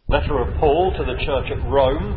Letter of Paul to the church at Rome.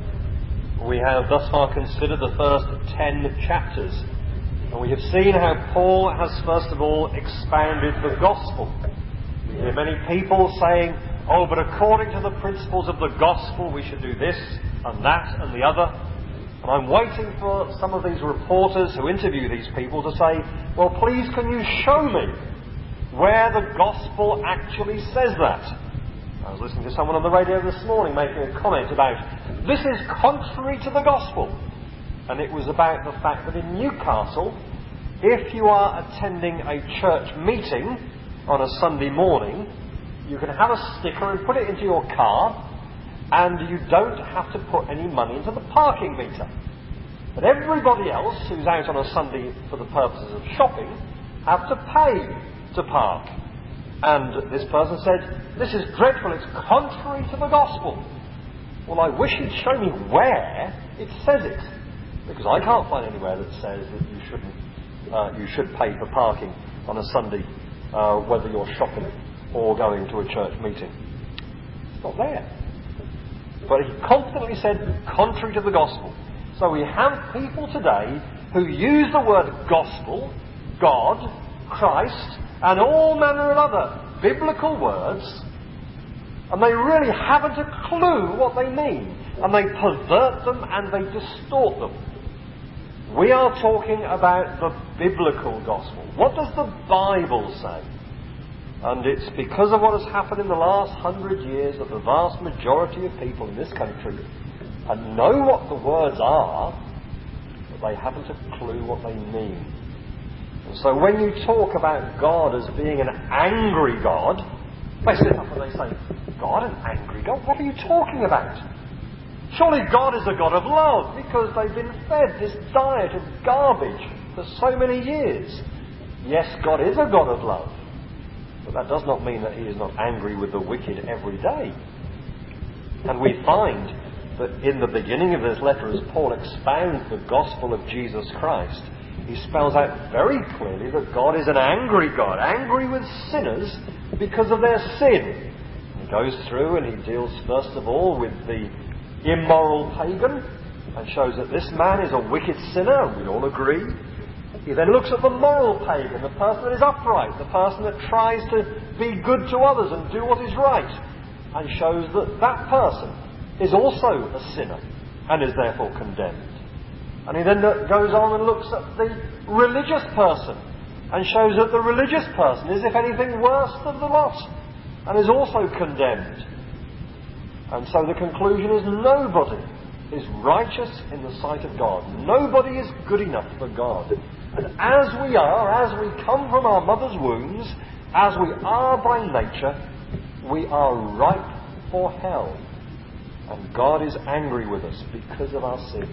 We have thus far considered the first 10 chapters. And we have seen how Paul has first of all expounded the gospel. We hear many people saying, oh, but according to the principles of the gospel we should do this and that and the other. And I'm waiting for some of these reporters who interview these people to say, well, please can you show me where the gospel actually says that? I was listening to someone on the radio this morning making a comment about, this is contrary to the gospel. And it was about the fact that in Newcastle, if you are attending a church meeting on a Sunday morning, you can have a sticker and put it into your car, and you don't have to put any money into the parking meter. But everybody else who's out on a Sunday for the purposes of shopping have to pay to park. And this person said, this is dreadful, it's contrary to the gospel. Well, I wish he'd show me where it says it, because I can't find anywhere that says that you should pay for parking on a Sunday, whether you're shopping or going to a church meeting. It's not there. But he confidently said, contrary to the gospel. So we have people today who use the word gospel, God, Christ, and all manner of other biblical words, and they really haven't a clue what they mean. And they pervert them and they distort them. We are talking about the biblical gospel. What does the Bible say? And it's because of what has happened in the last 100 years that the vast majority of people in this country know what the words are, but they haven't a clue what they mean. And so when you talk about God as being an angry God, they sit up and they say, God, an angry God? What are you talking about? Surely God is a God of love, because they've been fed this diet of garbage for so many years. Yes, God is a God of love, but that does not mean that he is not angry with the wicked every day. And we find that in the beginning of this letter, as Paul expounds the gospel of Jesus Christ, he spells out very clearly that God is an angry God, angry with sinners because of their sin. He goes through and he deals first of all with the immoral pagan and shows that this man is a wicked sinner, and we all agree. He then looks at the moral pagan, the person that is upright, the person that tries to be good to others and do what is right, and shows that that person is also a sinner and is therefore condemned. And he then goes on and looks at the religious person and shows that the religious person is, if anything, worse than the lot and is also condemned. And so the conclusion is nobody is righteous in the sight of God. Nobody is good enough for God. And as we come from our mother's wombs, as we are by nature, we are ripe for hell. And God is angry with us because of our sin.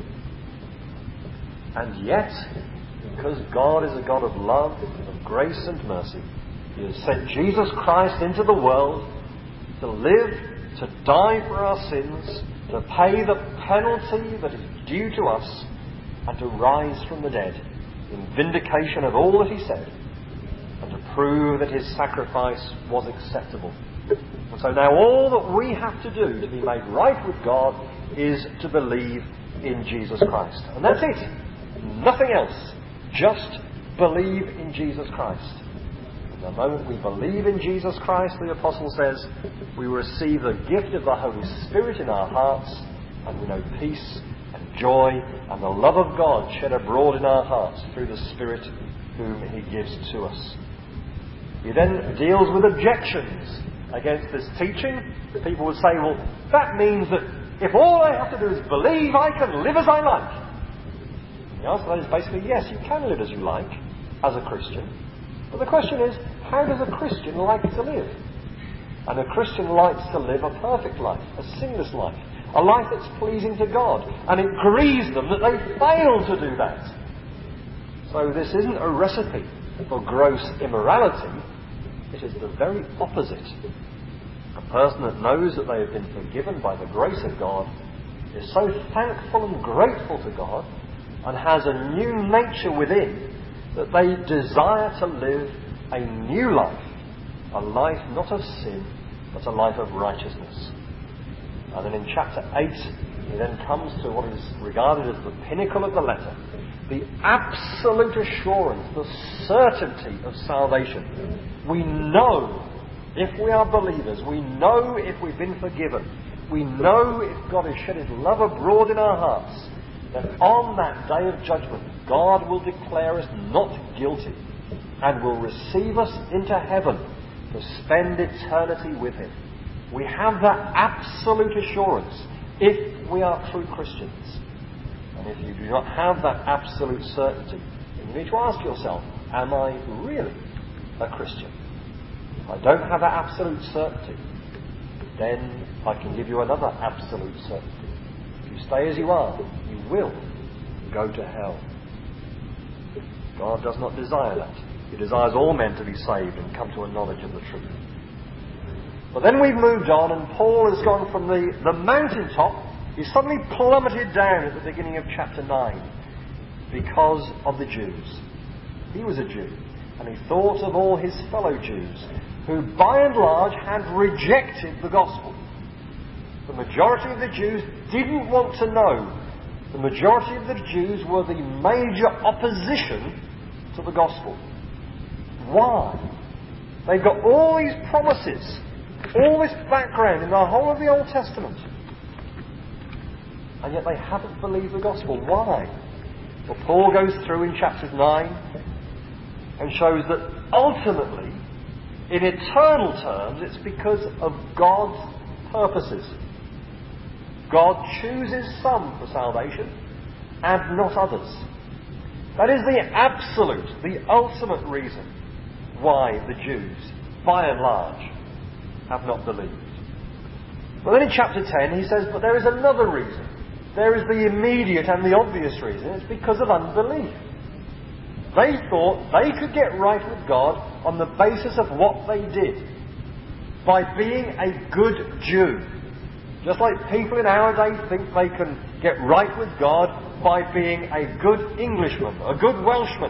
And yet, because God is a God of love, of grace and mercy, he has sent Jesus Christ into the world to live, to die for our sins, to pay the penalty that is due to us, and to rise from the dead in vindication of all that he said, and to prove that his sacrifice was acceptable. And so now all that we have to do to be made right with God is to believe in Jesus Christ. And that's it. Nothing else. Just believe in Jesus Christ. And the moment we believe in Jesus Christ, the Apostle says, we receive the gift of the Holy Spirit in our hearts, and we know peace and joy and the love of God shed abroad in our hearts through the Spirit whom he gives to us. He then deals with objections against this teaching. People would say, well, that means that if all I have to do is believe, I can live as I like. And the answer to that is basically, yes, you can live as you like as a Christian. But the question is, how does a Christian like to live? And a Christian likes to live a perfect life, a sinless life, a life that's pleasing to God. And it grieves them that they fail to do that. So this isn't a recipe for gross immorality. It is the very opposite. A person that knows that they have been forgiven by the grace of God is so thankful and grateful to God and has a new nature within that they desire to live a new life, a life not of sin, but a life of righteousness. And then in chapter 8, he then comes to what is regarded as the pinnacle of the letter. The absolute assurance, the certainty of salvation. We know if we are believers, we know if we've been forgiven, we know if God has shed His love abroad in our hearts, that on that day of judgment, God will declare us not guilty and will receive us into heaven to spend eternity with Him. We have that absolute assurance if we are true Christians. And if you do not have that absolute certainty, then you need to ask yourself, am I really a Christian? If I don't have that absolute certainty, then I can give you another absolute certainty. If you stay as you are, you will go to hell. God does not desire that. He desires all men to be saved and come to a knowledge of the truth. But then we've moved on, and Paul has gone from the mountaintop. He's suddenly plummeted down at the beginning of chapter 9 because of the Jews. He was a Jew, and he thought of all his fellow Jews who by and large had rejected the gospel. The majority of the Jews didn't want to know. The majority of the Jews were the major opposition to the gospel. Why? They've got all these promises, all this background in the whole of the Old Testament, and yet they haven't believed the gospel. Why? Well, Paul goes through in chapters 9 and shows that ultimately, in eternal terms, it's because of God's purposes. God chooses some for salvation and not others. That is the absolute, the ultimate reason why the Jews, by and large, have not believed. But then in chapter 10 he says, but there is another reason. There is the immediate and the obvious reason. It's because of unbelief. They thought they could get right with God on the basis of what they did. By being a good Jew. Just like people in our day think they can get right with God by being a good Englishman, a good Welshman,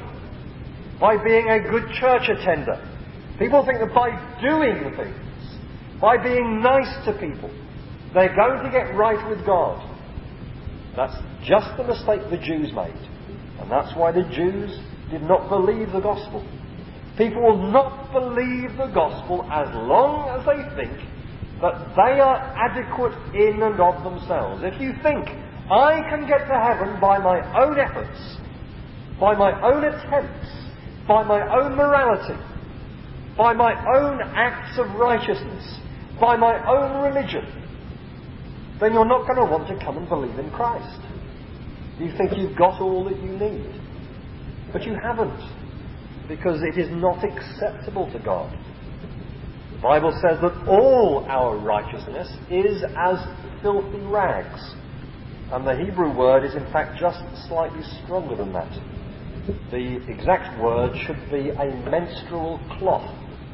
by being a good church attender. People think that by doing things, by being nice to people, they're going to get right with God. That's just the mistake the Jews made. And that's why the Jews did not believe the gospel. People will not believe the gospel as long as they think that they are adequate in and of themselves. If you think, I can get to heaven by my own efforts, by my own attempts, by my own morality, by my own acts of righteousness, by my own religion, then you're not going to want to come and believe in Christ. You think you've got all that you need. But you haven't, because it is not acceptable to God. The Bible says that all our righteousness is as filthy rags. And the Hebrew word is in fact just slightly stronger than that. The exact word should be a menstrual cloth.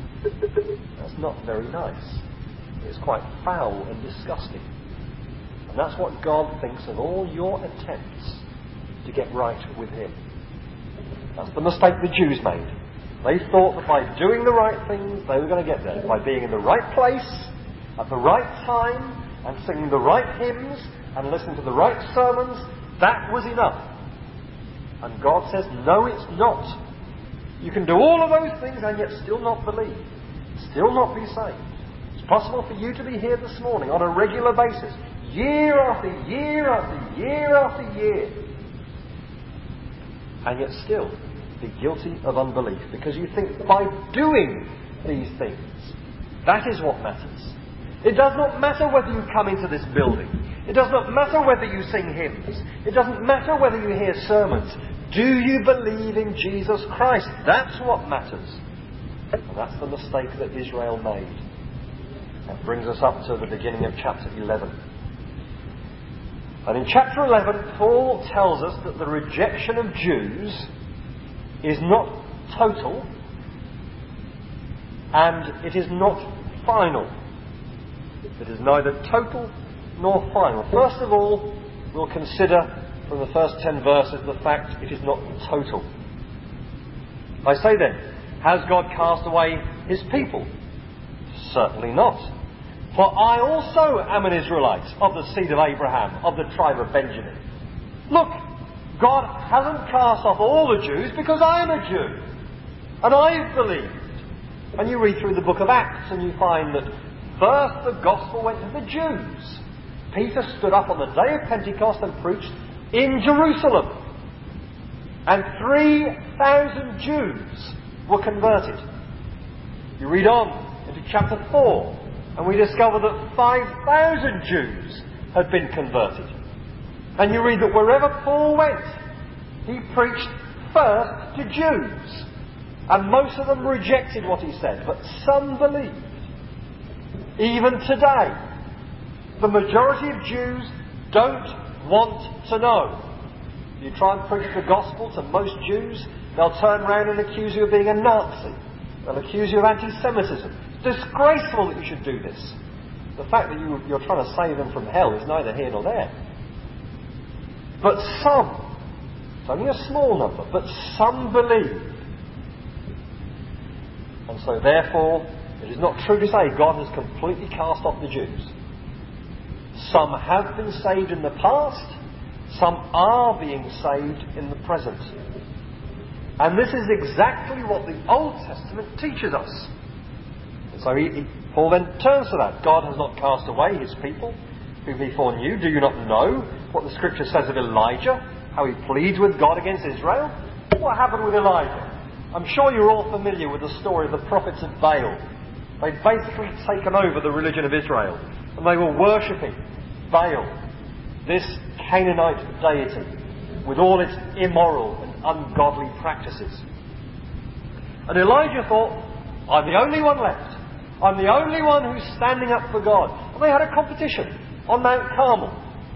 That's not very nice. It's quite foul and disgusting. And that's what God thinks of all your attempts to get right with Him. That's the mistake the Jews made. They thought that by doing the right things, they were going to get there. By being in the right place, at the right time, and singing the right hymns, and listening to the right sermons, that was enough. And God says, no, it's not. You can do all of those things and yet still not believe. Still not be saved. It's possible for you to be here this morning on a regular basis, year after year after year after year, and yet still be guilty of unbelief, because you think by doing these things, that is what matters. It does not matter whether you come into this building. It does not matter whether you sing hymns. It doesn't matter whether you hear sermons. Do you believe in Jesus Christ? That's what matters. And that's the mistake that Israel made. That brings us up to the beginning of chapter 11. And in chapter 11, Paul tells us that the rejection of Jews is not total and it is not final. It is neither total nor final. First of all, we'll consider from the first 10 verses the fact it is not total. I say then, has God cast away His people? Certainly not. For I also am an Israelite, of the seed of Abraham, of the tribe of Benjamin. Look, God hasn't cast off all the Jews because I am a Jew. And I've believed. And you read through the book of Acts and you find that first the gospel went to the Jews. Peter stood up on the day of Pentecost and preached in Jerusalem. And 3,000 Jews were converted. You read on into chapter 4 and we discover that 5,000 Jews had been converted. And you read that wherever Paul went, he preached first to Jews. And most of them rejected what he said, but some believed. Even today, the majority of Jews don't want to know. You try and preach the gospel to most Jews, they'll turn around and accuse you of being a Nazi. They'll accuse you of anti-Semitism. It's disgraceful that you should do this. The fact that you're trying to save them from hell is neither here nor there. But some, it's only a small number, but some believe. And so therefore, it is not true to say God has completely cast off the Jews. Some have been saved in the past, some are being saved in the present. And this is exactly what the Old Testament teaches us. And so Paul then turns to that. God has not cast away his people, whom he foreknew. Do you not know what the Scripture says of Elijah? How he pleads with God against Israel? What happened with Elijah? I'm sure you're all familiar with the story of the prophets of Baal. They'd basically taken over the religion of Israel. And they were worshipping Baal, this Canaanite deity, with all its immoral and ungodly practices. And Elijah thought, I'm the only one left. I'm the only one who's standing up for God. And they had a competition on Mount Carmel.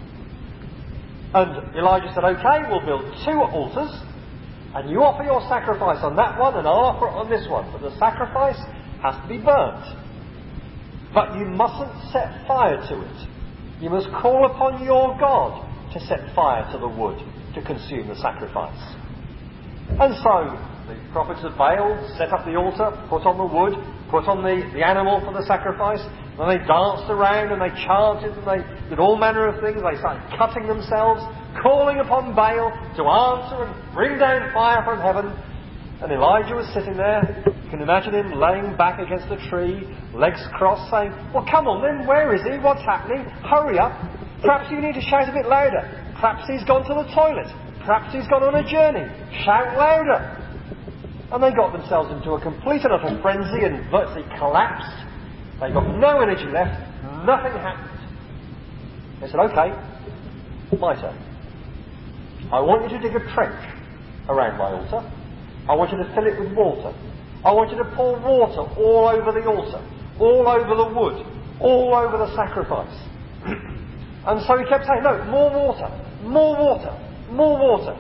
And Elijah said, OK, we'll build 2 altars, and you offer your sacrifice on that one, and I'll offer it on this one. But the sacrifice has to be burnt. But you mustn't set fire to it. You must call upon your God to set fire to the wood to consume the sacrifice. And so the prophets of Baal set up the altar, put on the wood, put on the animal for the sacrifice, and they danced around and they chanted and they did all manner of things. They started cutting themselves, calling upon Baal to answer and bring down fire from heaven. And Elijah was sitting there. You can imagine him laying back against a tree, legs crossed, saying, well, come on then, where is he? What's happening? Hurry up. Perhaps you need to shout a bit louder. Perhaps he's gone to the toilet. Perhaps he's gone on a journey. Shout louder. And they got themselves into a complete and utter frenzy and virtually collapsed. They got no energy left. Nothing happened. They said, OK, my turn. I want you to dig a trench around my altar. I want you to fill it with water. I want you to pour water all over the altar, all over the wood, all over the sacrifice. And so he kept saying, no, more water, more water, more water.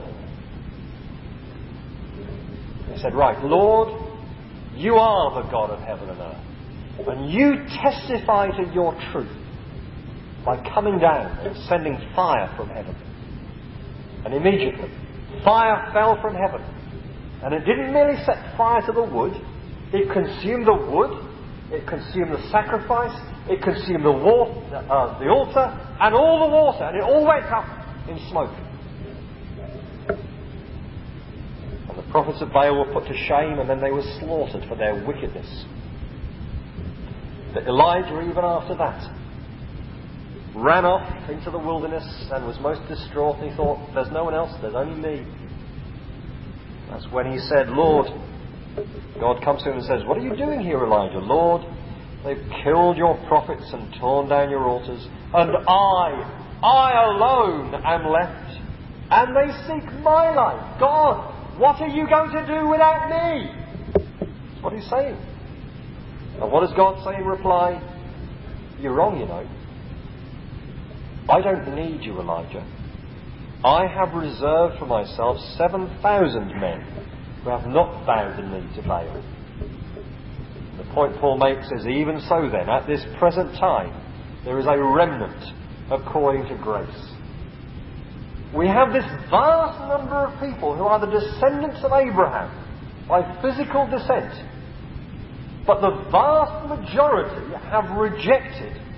He said, right, Lord, you are the God of heaven and earth. And you testify to your truth by coming down and sending fire from heaven. And immediately, fire fell from heaven. And it didn't merely set fire to the wood, it consumed the wood, it consumed the sacrifice, it consumed the altar, and all the water, and it all went up in smoke. And the prophets of Baal were put to shame, and then they were slaughtered for their wickedness. But Elijah, even after that, ran off into the wilderness and was most distraught, and he thought, there's no one else, there's only me. That's when he said, Lord, God comes to him and says, what are you doing here, Elijah? Lord, they've killed your prophets and torn down your altars, and I alone am left, and they seek my life. God, what are you going to do without me? That's what he's saying. And what does God say in reply? You're wrong, you know. I don't need you, Elijah. I have reserved for myself 7,000 men who have not bowed the knee to Baal. The point Paul makes is, even so then, at this present time, there is a remnant according to grace. We have this vast number of people who are the descendants of Abraham by physical descent. But the vast majority have rejected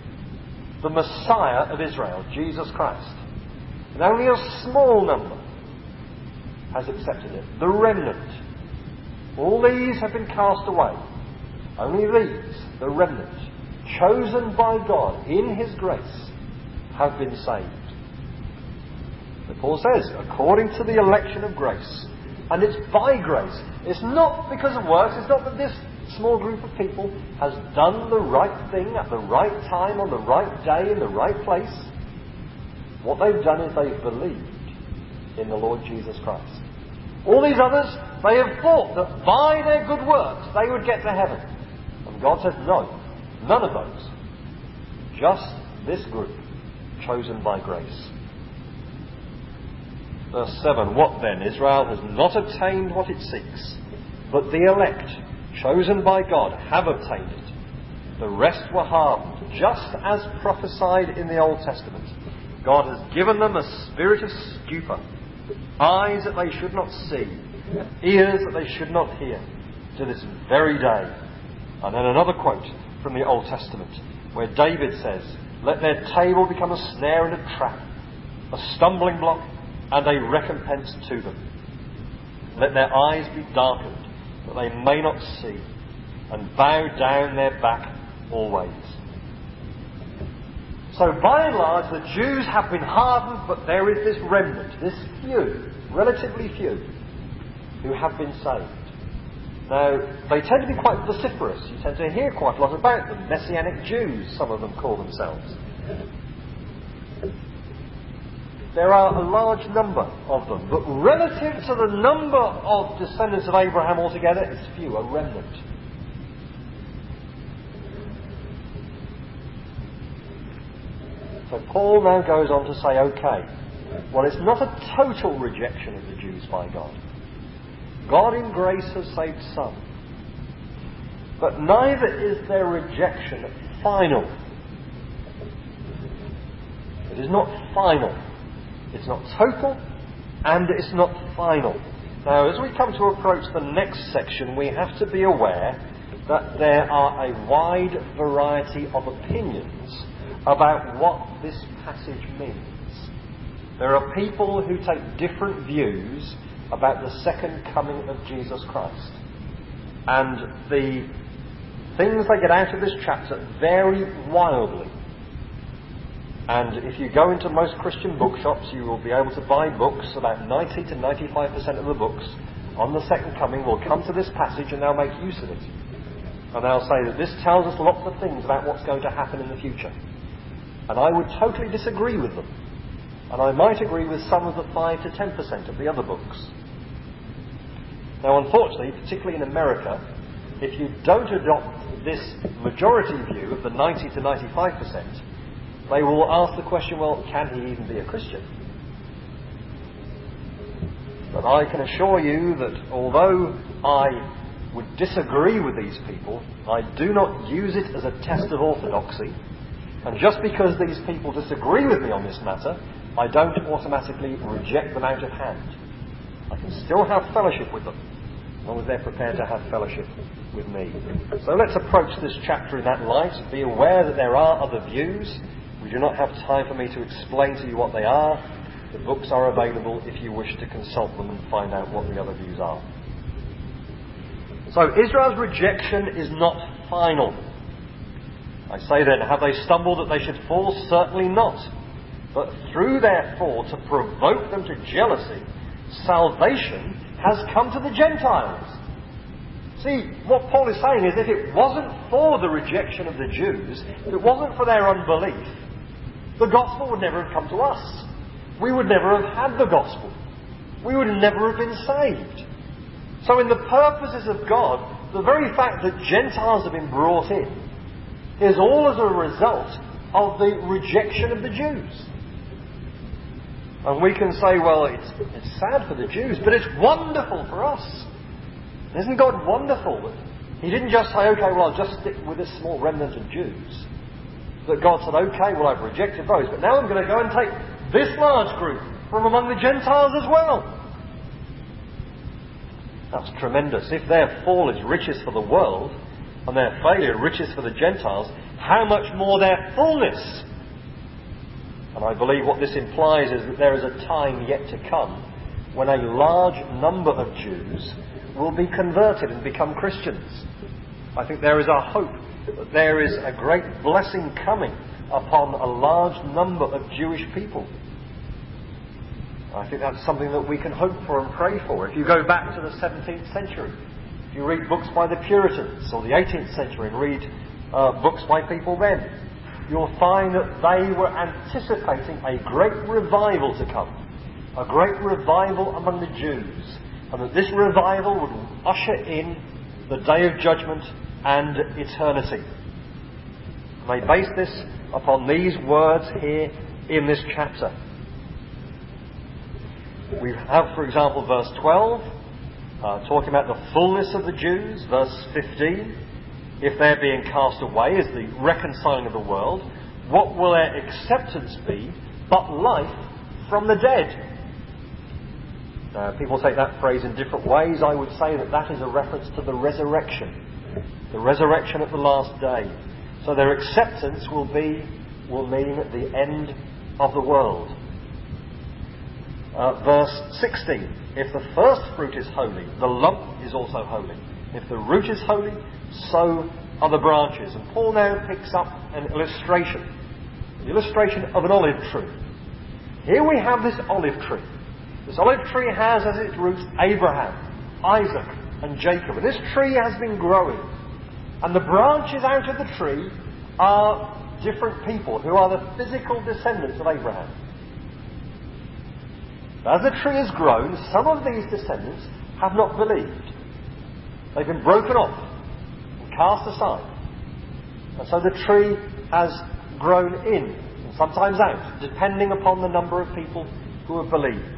the Messiah of Israel, Jesus Christ. And only a small number has accepted it. The remnant. All these have been cast away. Only these, the remnant, chosen by God in His grace, have been saved. But Paul says, according to the election of grace. And it's by grace. It's not because of works. It's not that this small group of people has done the right thing at the right time, on the right day, in the right place. What they've done is they've believed in the Lord Jesus Christ. All these others, they have thought that by their good works they would get to heaven. And God says, no, none of those. Just this group, chosen by grace. Verse 7, what then? Israel has not obtained what it seeks, but the elect, chosen by God, have obtained it. The rest were hardened, just as prophesied in the Old Testament. God has given them a spirit of stupor, eyes that they should not see, and ears that they should not hear, to this very day. And then another quote from the Old Testament, where David says, let their table become a snare and a trap, a stumbling block and a recompense to them. Let their eyes be darkened, that they may not see, and bow down their back always. So by and large, the Jews have been hardened, but there is this remnant, this few, relatively few, who have been saved. Now, they tend to be quite vociferous. You tend to hear quite a lot about them. Messianic Jews, some of them call themselves. There are a large number of them, but relative to the number of descendants of Abraham altogether, it's few, a remnant. So Paul now goes on to say, okay, well, it's not a total rejection of the Jews by God. God in grace has saved some. But neither is their rejection final. It is not final. It's not total, and it's not final. Now, as we come to approach the next section, we have to be aware that there are a wide variety of opinions about what this passage means. There are people who take different views about the second coming of Jesus Christ. And the things they get out of this chapter vary wildly. And if you go into most Christian bookshops, you will be able to buy books. About 90 to 95% of the books on the second coming will come to this passage and they'll make use of it. And they'll say that this tells us lots of things about what's going to happen in the future. And I would totally disagree with them. And I might agree with some of the 5 to 10% of the other books. Now, unfortunately, particularly in America, if you don't adopt this majority view of the 90 to 95%, they will ask the question, well, can he even be a Christian? But I can assure you that although I would disagree with these people, I do not use it as a test of orthodoxy. And just because these people disagree with me on this matter, I don't automatically reject them out of hand. I can still have fellowship with them, as long as they're prepared to have fellowship with me. So let's approach this chapter in that light. Be aware that there are other views. We do not have time for me to explain to you what they are. The books are available if you wish to consult them and find out what the other views are. So Israel's rejection is not final. I say then, have they stumbled that they should fall? Certainly not. But through their fall, to provoke them to jealousy, salvation has come to the Gentiles. See, what Paul is saying is if it wasn't for the rejection of the Jews, if it wasn't for their unbelief, the gospel would never have come to us. We would never have had the gospel. We would never have been saved. So in the purposes of God, the very fact that Gentiles have been brought in is all as a result of the rejection of the Jews. And we can say, well, it's sad for the Jews, but it's wonderful for us. Isn't God wonderful that He didn't just say, okay, well, I'll just stick with this small remnant of Jews. That God said, okay, well, I've rejected those, but now I'm going to go and take this large group from among the Gentiles as well. That's tremendous. If their fall is riches for the world, and their failure riches for the Gentiles, how much more their fullness And I believe what this implies is that there is a time yet to come when a large number of Jews will be converted and become Christians. I think there is a hope that there is a great blessing coming upon a large number of Jewish people. I think that's something that we can hope for and pray for. If you go back to the 17th century, if you read books by the Puritans, or the 18th century and read books by people then, you'll find that they were anticipating a great revival to come, a great revival among the Jews, and that this revival would usher in the day of judgment and eternity. And they base this upon these words here in this chapter. We have, for example, verse 12, talking about the fullness of the Jews. Verse 15, if they're being cast away is the reconciling of the world, what will their acceptance be but life from the dead? People take that phrase in different ways. I would say that that is a reference to the resurrection at the last day. So their acceptance will mean the end of the world. Verse 16, if the first fruit is holy, the lump is also holy. If the root is holy, so are the branches. And Paul now picks up an illustration, the illustration of an olive tree. Here we have this olive tree. This olive tree has as its roots Abraham, Isaac and Jacob. And this tree has been growing. And the branches out of the tree are different people who are the physical descendants of Abraham. As the tree has grown, some of these descendants have not believed. They've been broken off and cast aside. And so the tree has grown in and sometimes out, depending upon the number of people who have believed.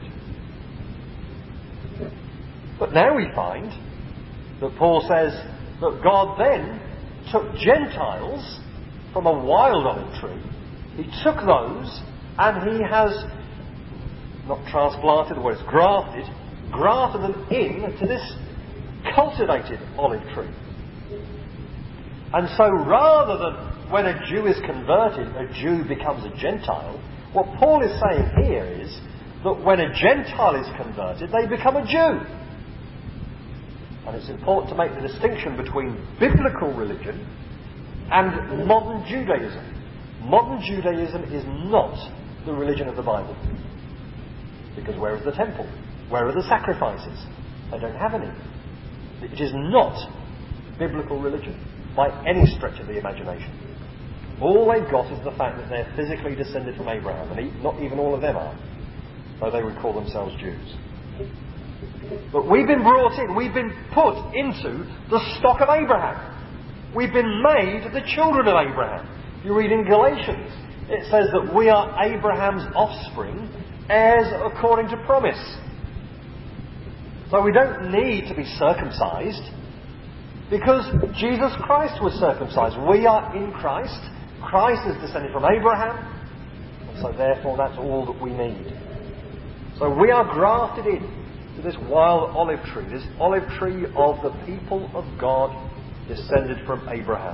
But now we find that Paul says that God then took Gentiles from a wild olive tree. He took those and he has not transplanted, or it's grafted them into this cultivated olive tree. And so rather than when a Jew is converted, a Jew becomes a Gentile, what Paul is saying here is that when a Gentile is converted, they become a Jew. And it's important to make the distinction between biblical religion and modern Judaism. Modern Judaism is not the religion of the Bible. Because where is the temple? Where are the sacrifices? They don't have any. It is not biblical religion by any stretch of the imagination. All they've got is the fact that they're physically descended from Abraham, and not even all of them are, though they would call themselves Jews. But we've been brought in, we've been put into the stock of Abraham. We've been made the children of Abraham. If you read in Galatians, it says that we are Abraham's offspring, heirs according to promise. So we don't need to be circumcised because Jesus Christ was circumcised. We are in Christ. Christ is descended from Abraham. And so therefore that's all that we need. So we are grafted in to this wild olive tree, this olive tree of the people of God descended from Abraham.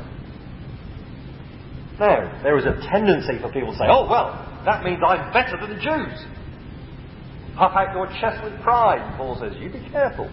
Now, there is a tendency for people to say, oh, well, that means I'm better than the Jews. Puff out your chest with pride, Paul says. You be careful.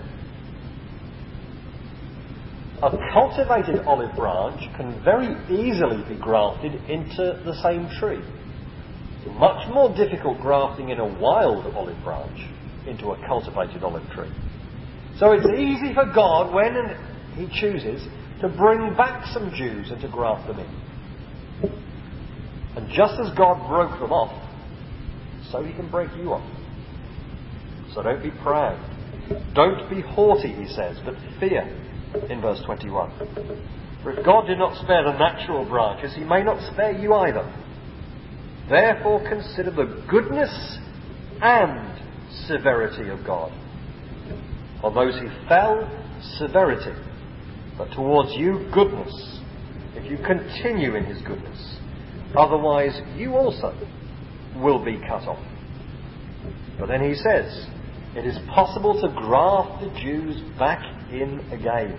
A cultivated olive branch can very easily be grafted into the same tree. It's much more difficult grafting in a wild olive branch into a cultivated olive tree. So it's easy for God, when He chooses, to bring back some Jews and to graft them in. And just as God broke them off, so He can break you off. So don't be proud. Don't be haughty, he says, but fear, in verse 21. For if God did not spare the natural branches, He may not spare you either. Therefore consider the goodness and severity of God. On those who fell, severity, but towards you goodness, if you continue in His goodness. Otherwise you also will be cut off. But then he says, it is possible to graft the Jews back in again.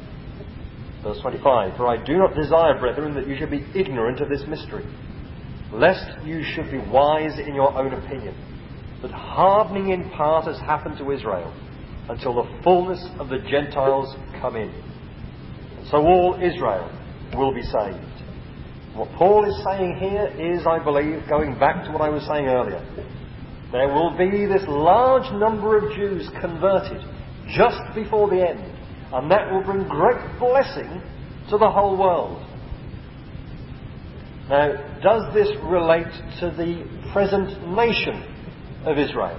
Verse 25, for I do not desire, brethren, that you should be ignorant of this mystery, lest you should be wise in your own opinion, that hardening in part has happened to Israel, until the fullness of the Gentiles come in. So all Israel will be saved. What Paul is saying here is, I believe, going back to what I was saying earlier, there will be this large number of Jews converted just before the end, and that will bring great blessing to the whole world. Now, does this relate to the present nation of Israel?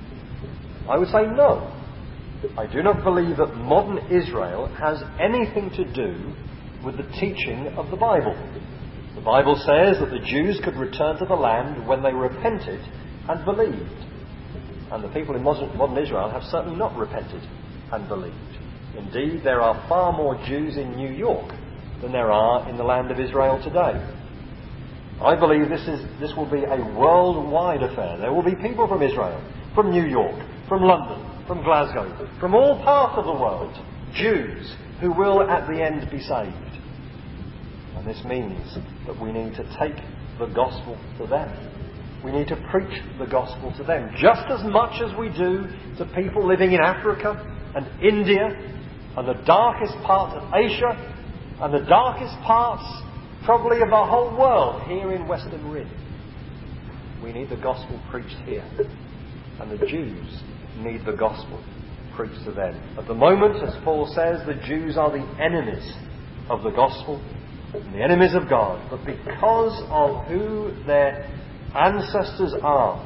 I would say no. I do not believe that modern Israel has anything to do with the teaching of the Bible. The Bible says that the Jews could return to the land when they repented and believed. And the people in modern Israel have certainly not repented and believed. Indeed, there are far more Jews in New York than there are in the land of Israel today. I believe this will be a worldwide affair. There will be people from Israel, from New York, from London, from Glasgow, from all parts of the world, Jews who will at the end be saved. And this means that we need to take the gospel to them. We need to preach the gospel to them, just as much as we do to people living in Africa and India and the darkest parts of Asia and the darkest parts probably of the whole world here in Western Rim. We need the gospel preached here. And the Jews need the gospel preached to them. At the moment, as Paul says, the Jews are the enemies of the gospel and the enemies of God. But because of who their ancestors are,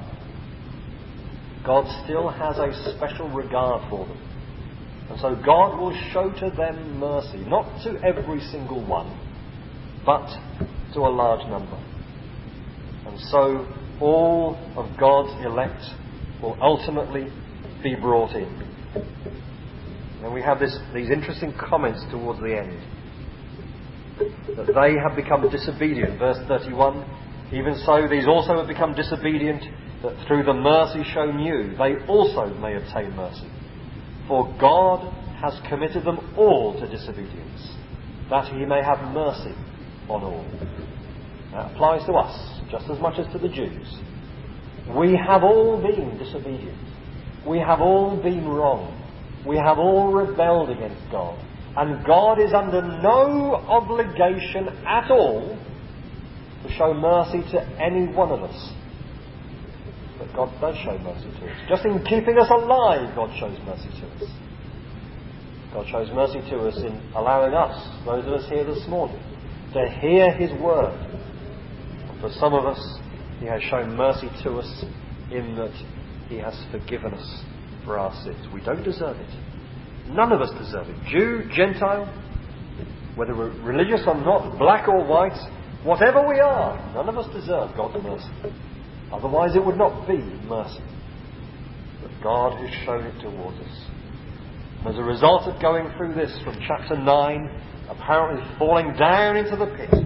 God still has a special regard for them. And so God will show to them mercy, not to every single one, but to a large number. And so all of God's elect will ultimately be brought in. And we have these interesting comments towards the end. That they have become disobedient. Verse 31, even so these also have become disobedient, that through the mercy shown you, they also may obtain mercy. For God has committed them all to disobedience, that he may have mercy on all. That applies to us just as much as to the Jews. We have all been disobedient. We have all been wrong. We have all rebelled against God. And God is under no obligation at all to show mercy to any one of us. But God does show mercy to us. Just in keeping us alive, God shows mercy to us. God shows mercy to us in allowing us, those of us here this morning, to hear his word. And for some of us, he has shown mercy to us in that he has forgiven us for our sins. We don't deserve it. None of us deserve it. Jew, Gentile, whether we're religious or not, black or white, whatever we are, none of us deserve God's mercy. Otherwise it would not be mercy. But God has shown it towards us. And as a result of going through this from chapter 9, apparently falling down into the pit,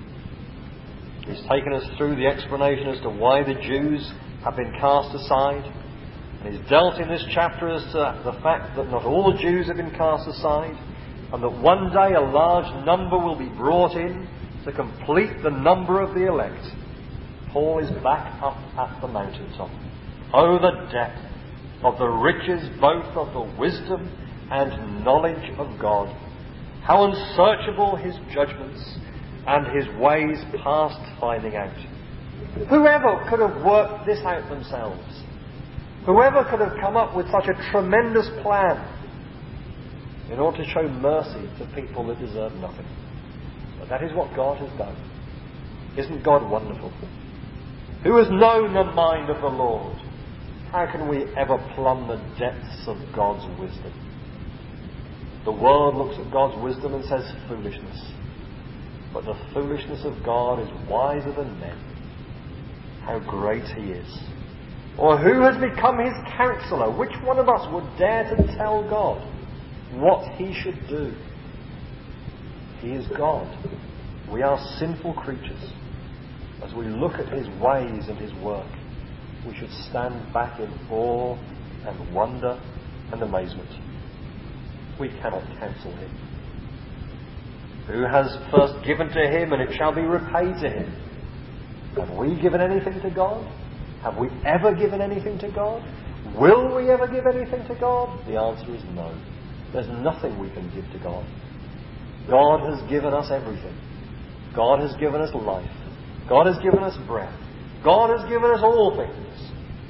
he's taken us through the explanation as to why the Jews have been cast aside. And he's dealt in this chapter as to the fact that not all Jews have been cast aside, and that one day a large number will be brought in to complete the number of the elect. Paul is back up at the mountaintop. Oh, the depth of the riches both of the wisdom and knowledge of God. How unsearchable his judgments and his ways past finding out. Whoever could have worked this out themselves? Whoever could have come up with such a tremendous plan in order to show mercy to people that deserve nothing? But that is what God has done. Isn't God wonderful? Who has known the mind of the Lord? How can we ever plumb the depths of God's wisdom? The world looks at God's wisdom and says foolishness. But the foolishness of God is wiser than men. How great he is. Or who has become his counselor? Which one of us would dare to tell God what he should do? He is God. We are sinful creatures. As we look at his ways and his work, we should stand back in awe and wonder and amazement. We cannot counsel him. Who has first given to him, and it shall be repaid to him? Have we given anything to God? Have we ever given anything to God? Will we ever give anything to God? The answer is no. There's nothing we can give to God. God has given us everything. God has given us life. God has given us breath. God has given us all things.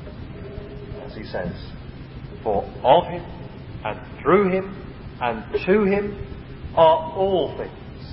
As he says, for of him and through him and to him are all things,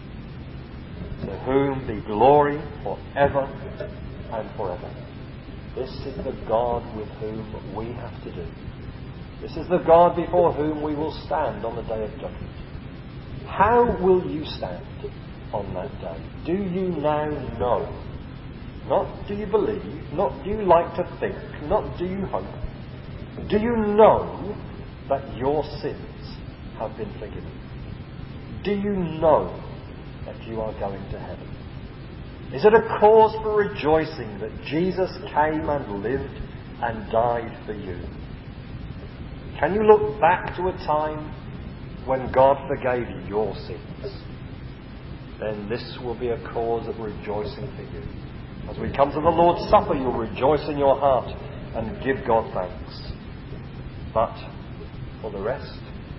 to whom be glory forever and forever. This is the God with whom we have to do. This is the God before whom we will stand on the day of judgment. How will you stand on that day? Do you now know? Not do you believe, not do you like to think, not do you hope. Do you know that your sins have been forgiven? Do you know that you are going to heaven? Is it a cause for rejoicing that Jesus came and lived and died for you? Can you look back to a time when God forgave your sins? Then this will be a cause of rejoicing for you. As we come to the Lord's Supper, you'll rejoice in your heart and give God thanks. But for the rest,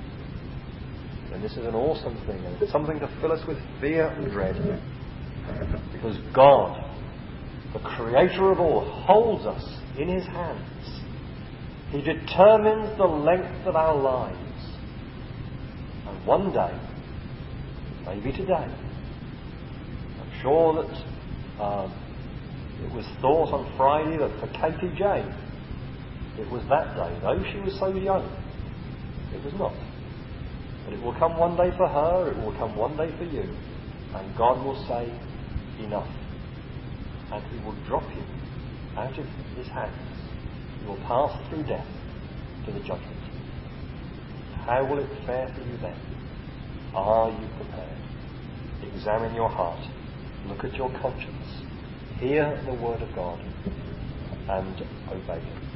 then this is an awesome thing, and it's something to fill us with fear and dread. Because God, the Creator of all, holds us in His hands. He determines the length of our lives. And one day, maybe today, I'm sure that it was thought on Friday that for Katie Jane, it was that day. Though she was so young, it was not. But it will come one day for her, it will come one day for you. And God will say, enough. And He will drop you out of His hands. You will pass through death to the judgment. How will it fare for you then? Are you prepared? Examine your heart. Look at your conscience. Hear the word of God and obey Him.